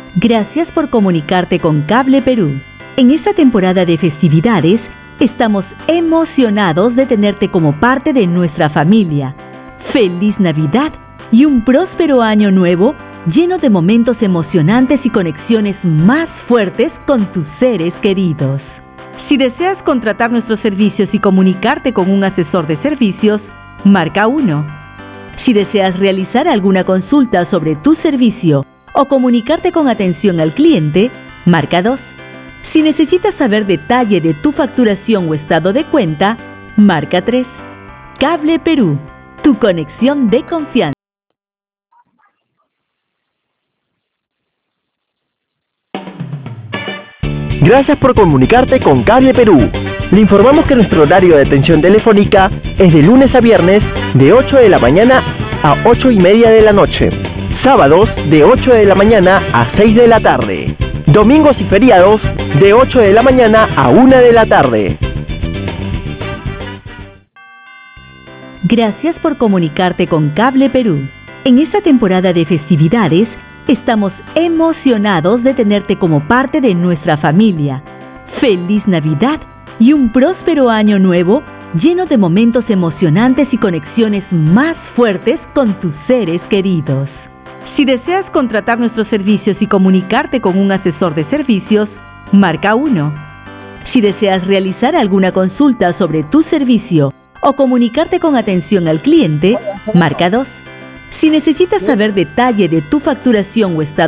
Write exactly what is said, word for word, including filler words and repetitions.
Gracias por comunicarte con Cable Perú. En esta temporada de festividades, estamos emocionados de tenerte como parte de nuestra familia. ¡Feliz Navidad y un próspero año nuevo lleno de momentos emocionantes y conexiones más fuertes con tus seres queridos! Si deseas contratar nuestros servicios y comunicarte con un asesor de servicios, marca uno. Si deseas realizar alguna consulta sobre tu servicio o comunicarte con atención al cliente, marca dos. Si necesitas saber detalle de tu facturación o estado de cuenta, marca tres. Cable Perú, tu conexión de confianza. Gracias por comunicarte con Cable Perú. Le informamos que nuestro horario de atención telefónica es de lunes a viernes de ocho de la mañana a ocho y media de la noche. Sábados de ocho de la mañana a seis de la tarde. Domingos y feriados de ocho de la mañana a una de la tarde. Gracias por comunicarte con Cable Perú. En esta temporada de festividades, estamos emocionados de tenerte como parte de nuestra familia. ¡Feliz Navidad y un próspero año nuevo lleno de momentos emocionantes y conexiones más fuertes con tus seres queridos! Si deseas contratar nuestros servicios y comunicarte con un asesor de servicios, marca uno. Si deseas realizar alguna consulta sobre tu servicio o comunicarte con atención al cliente, marca dos. Si necesitas saber detalle de tu facturación o estado